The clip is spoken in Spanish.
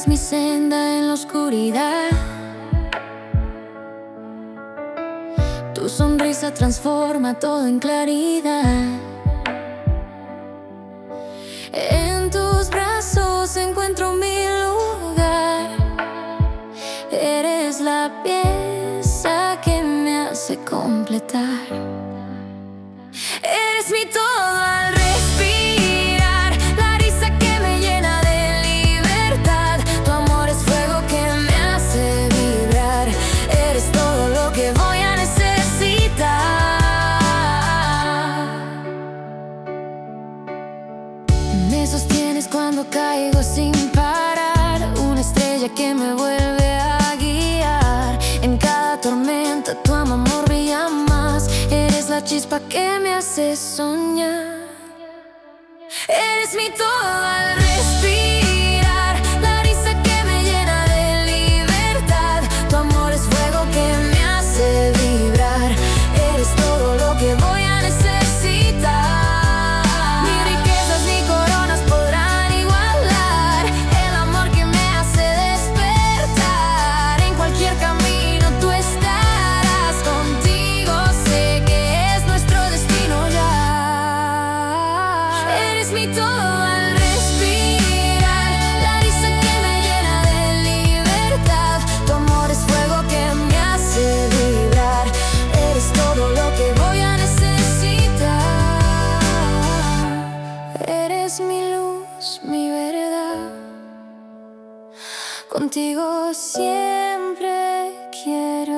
eres mi senda en la oscuridad. Tu sonrisa transforma todo en claridad. En tus brazos encuentro mi lugar. Eres la pieza que me hace completar. Eres mi todo al respirar, la risa que me llena de libertad. Tu amor es fuego que me hace vibrar. Eres todo lo que voy a necesitar. Me sostienes cuando caigo sin parar, una estrella que me vuelve a guiar. En cada tormenta tu amor brilla más. Eres la chispa que me hace soñar. Eres mi todo al respirar, la risa que me llena de libertad. Tu amor es fuego que me hace vibrar. Eres todo lo que voy a necesitar. Ni riquezas ni coronas podrán igualar el amor que me hace despertar. En cualquier camino tú estarás, contigo sé que es nuestro destino ya. Eres mi todo al respirar, la risa que me llena de libertad. Tu amor es fuego que me hace vibrar. Eres todo lo que voy a necesitar. Eres mi luz, mi verdad. Contigo siempre quiero